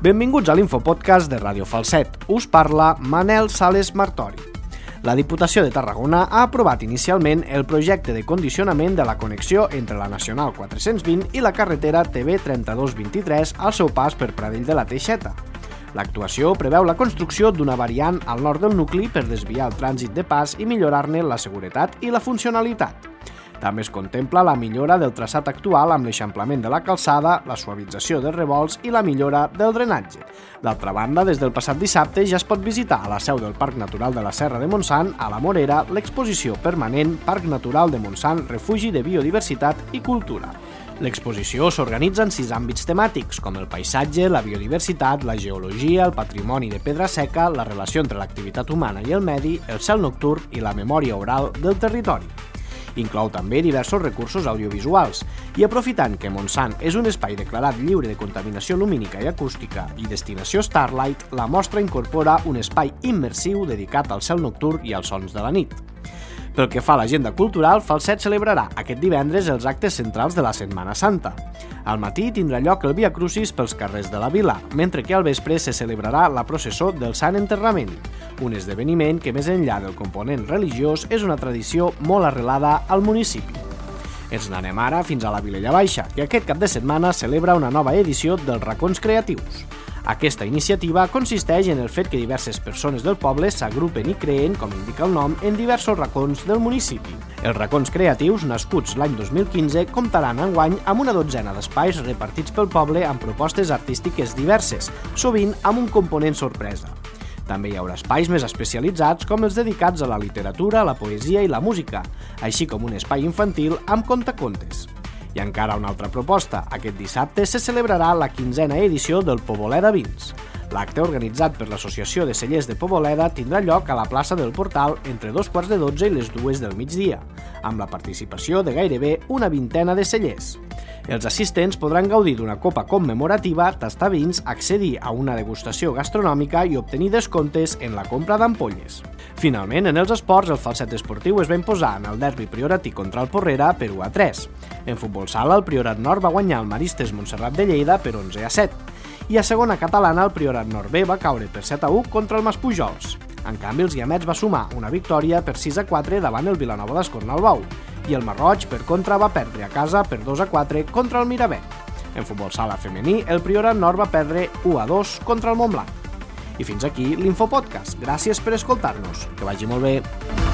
Benvinguts a l'Infopodcast de Ràdio Falset. Us parla Manel Sales Martori. La Diputació de Tarragona ha aprovat inicialment el projecte de condicionament de la connexió entre la Nacional 420 i la carretera TV 3223 al seu pas per Pradell de la Teixeta. L'actuació preveu la construcció d'una variant al nord del nucli per desviar el trànsit de pas i millorar-ne la seguretat i la funcionalitat. També es contempla la millora del traçat actual amb l'eixamplament de la calçada, la suavització dels revolts i la millora del drenatge. D'altra banda, des del passat dissabte ja es pot visitar a la seu del Parc Natural de la Serra de Montsant, a la Morera, l'exposició permanent Parc Natural de Montsant, Refugi de Biodiversitat i Cultura. L'exposició s'organitza en 6 àmbits temàtics, com el paisatge, la biodiversitat, la geologia, el patrimoni de pedra seca, la relació entre l'activitat humana i el medi, el cel nocturn i la memòria oral del territori. Inclou també diversos recursos audiovisuals i, aprofitant que Montsant és un espai declarat lliure de contaminació lumínica i acústica i destinació Starlight, la mostra incorpora un espai immersiu dedicat al cel nocturn i als sons de la nit. Pel que fa a l'agenda cultural, Falset celebrarà aquest divendres els actes centrals de la Setmana Santa. Al matí tindrà lloc el Via Crucis pels carrers de la vila, mentre que al vespre se celebrarà la processó del Sant Enterrament, un esdeveniment que, més enllà del component religiós, és una tradició molt arrelada al municipi. Ens n'anem ara fins a la Vilella Baixa, que aquest cap de setmana celebra una nova edició dels Racons Creatius. Aquesta iniciativa consisteix en el fet que diverses persones del poble s'agrupen i creen, com indica el nom, en diversos racons del municipi. Els Racons Creatius, nascuts l'any 2015, comptaran enguany amb una dotzena d'espais repartits pel poble amb propostes artístiques diverses, sovint amb un component sorpresa. També hi haurà espais més especialitzats com els dedicats a la literatura, la poesia i la música, així com un espai infantil amb contacontes. I encara una altra proposta. Aquest dissabte se celebrarà la 15a edició del Poboleda Vins. L'acte, organitzat per l'Associació de Cellers de Poboleda, tindrà lloc a la plaça del Portal entre 2:15 i les 2 del migdia, amb la participació de gairebé una vintena de cellers. Els assistents podran gaudir d'una copa commemorativa, tastar vins, accedir a una degustació gastronòmica i obtenir descomptes en la compra d'ampolles. Finalment, en els esports, el Falset esportiu es va imposar en el derbi prioratí contra el Porrera per 1-3. En futbol sala, el Priorat Nord va guanyar el Maristes Montserrat de Lleida per 11-7. I a segona catalana, el Priorat Nord B va caure per 7-1 contra el Maspujols. En canvi, els Guiamets va sumar una victòria per 6-4 davant el Vilanova d'Escornalbou i el Marroig, per contra, va perdre a casa per 2-4 contra el Miravet. En futbol sala femení, el Priorat Nord va perdre 1-2 contra el Montblanc. I fins aquí l'Infopodcast. Gràcies per escoltar-nos. Que vagi molt bé.